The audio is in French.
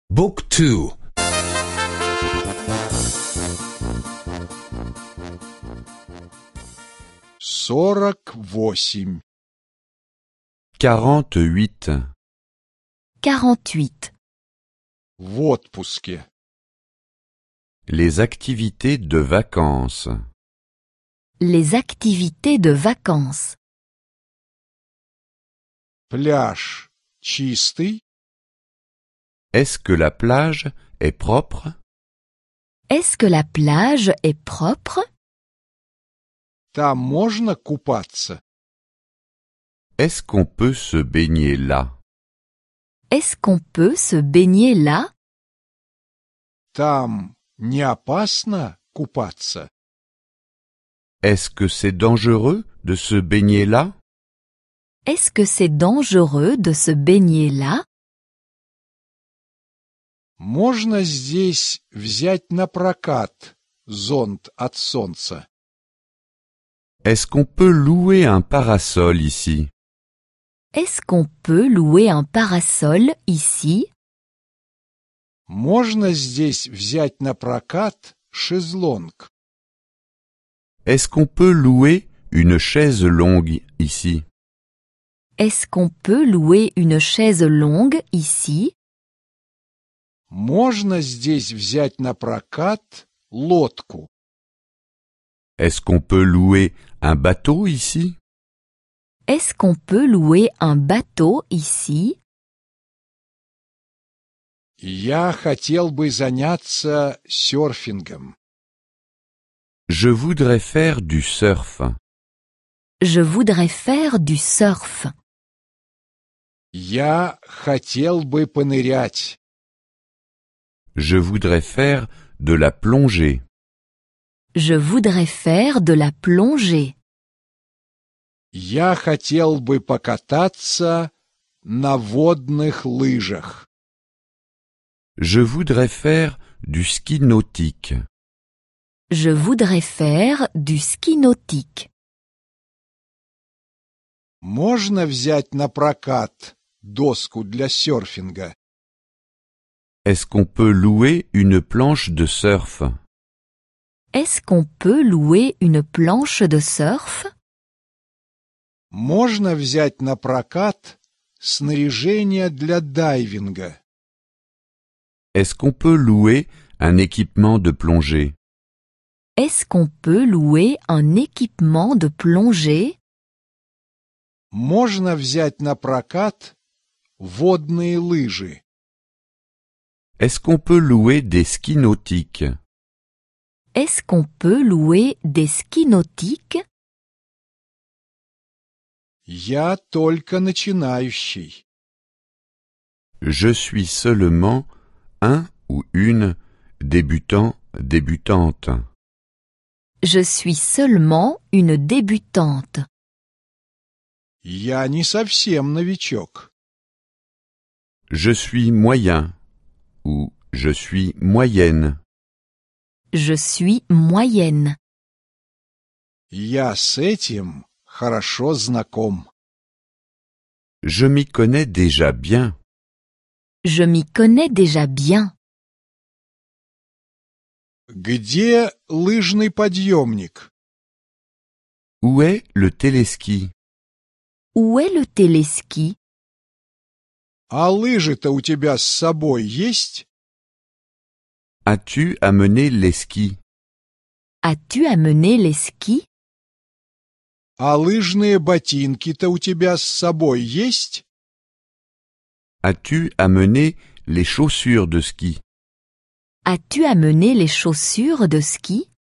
Book 2. 48. 48. 48. В отпуске. Les activités de vacances. Les activités de vacances. Пляж чистый? Est-ce que la plage est propre? Est-ce que la plage est propre? Там можно купаться? Est-ce qu'on peut se baigner là? Est-ce qu'on peut se baigner là? Там не опасно купаться? Est-ce que c'est dangereux de se baigner là? Est-ce que c'est dangereux de se baigner là? Можно здесь взять на прокат зонт от солнца? Est-ce qu'on peut louer un parasol ici? Est-ce qu'on peut louer un parasol ici? Можно здесь взять на прокат шезлонг? Est-ce qu'on peut louer une chaise longue ici? Est-ce qu'on peut louer une chaise longue ici? Можно здесь взять на прокат лодку? Est-ce qu'on peut louer un bateau ici? Est-ce qu'on peut louer un bateau ici? Я хотел бы заняться серфингом. Je voudrais faire du surf. Je voudrais faire du surf. Я хотел бы понырять. Je voudrais faire de la plongée. Je voudrais faire de la plongée. Я хотел бы покататься на водных лыжах. Je voudrais faire du ski nautique. Je voudrais faire du ski nautique. Можно взять на прокат доску для серфинга? Est-ce qu'on peut louer une planche de surf? Est-ce qu'on peut louer une planche de surf? Можно взять на прокат снаряжение для дайвинга? Est-ce qu'on peut louer un équipement de plongée? Est-ce qu'on peut louer un équipement de plongée? Можно взять на прокат водные лыжи? Est-ce qu'on peut louer des skis nautiques? Est-ce qu'on peut louer des skis nautiques? Я только начинающий. Je suis seulement un ou une débutante. Je suis seulement une débutante. Я не совсем новичок. Je suis moyen ou je suis moyenne. Je suis moyenne. Я с этим хорошо знаком. Je m'y connais déjà bien. Je m'y connais déjà bien. Где лыжный подъемник? Où est le téléski? Où est le téléski? А лыжи-то у тебя с собой есть? As-tu amené les skis? As-tu amené les skis? А лыжные ботинки-то у тебя с собой есть? As-tu amené les chaussures de ski? As-tu amené les chaussures de ski?